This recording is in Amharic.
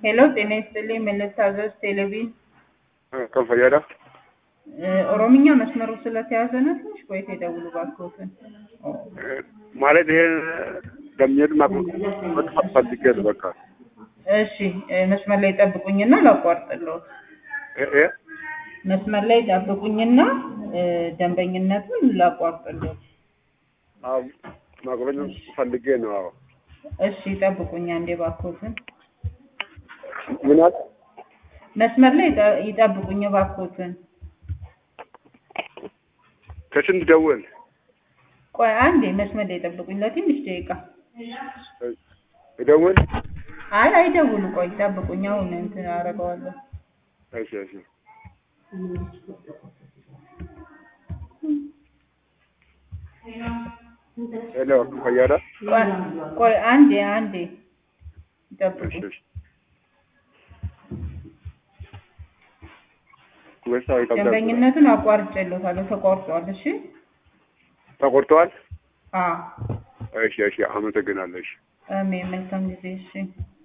ሄሎ ጤና ይስጥልኝ መለስታዘዝ ቴሌቪዥን ከፈያዳ ኦሮምኛ መስመሩ ስለተያዘ ነው ትንሽ ቆይቶ ይደውሉ ባክዎትን ማለት ይሄ ደምየት ማጥፋት ፈልጌ በቃ እሺ መስመር ላይ ጠብቁኝና ላቋርጥልዎት መስመር ላይ ጠብቁኝና ደንበኝነቱን ላቋርጥልዎት አው ማቆም ፈልጌ ነው አዎ እሺ ጠብቁኝ አንዴ ባክዎትን ምን አለ መስመር ላይ ይጠብቁኝ ባክዎትን ከስንት ደውል ቆይ አንዴ መስመር ላይ ጠብቁኝ ለትንሽ ደቂቃ ይደውል አይደውሉ ቆይ ጠብቁኝ አሁን እንትን አረጋዋለሁ እሺ እሺ ሄሎ ከፈያዳ ቆይ አንዴ ጠብቁ ደንበኝነቱን አቋርጬልዎታለሁ ተቋርጧል እሺ ተቆርጧል አዎ እሺ አመሰግናለሁ እሺ አሜን መልካም ጊዜ እሺ